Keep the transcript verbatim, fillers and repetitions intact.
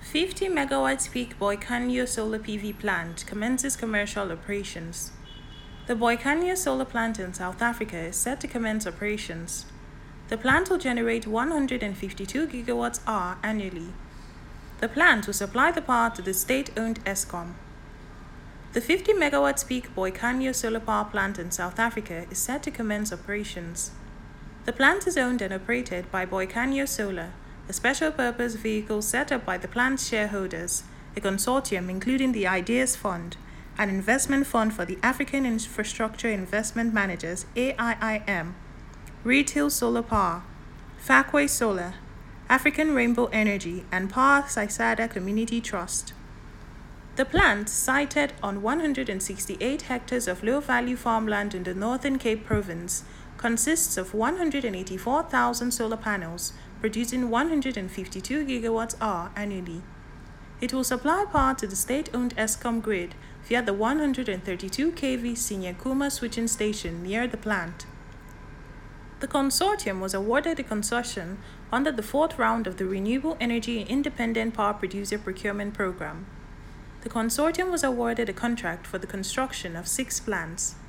fifty megawatts peak Boikanyo solar P V plant commences commercial operations. The Boikanyo solar plant in South Africa is set to commence operations. The plant will generate one hundred fifty-two gigawatts hour annually. The plant will supply the power to the state-owned Eskom. The fifty megawatts peak Boikanyo solar power plant in South Africa is set to commence operations. The plant is owned and operated by Boikanyo Solar, a special-purpose vehicle set up by the plant's shareholders, a consortium including the Ideas Fund, an investment fund for the African Infrastructure Investment Managers A I I M, Retail Solar Power, Fakwe Solar, African Rainbow Energy, and Power Sisada Community Trust. The plant, sited on one hundred sixty-eight hectares of low-value farmland in the Northern Cape Province, consists of one hundred eighty-four thousand solar panels, producing one hundred fifty-two gigawatts hour annually. It will supply power to the state-owned Eskom grid via the one hundred thirty-two kilovolt Sinyakuma switching station near the plant. The consortium was awarded a concession under the fourth round of the Renewable Energy Independent Power Producer Procurement Program. The consortium was awarded a contract for the construction of six plants.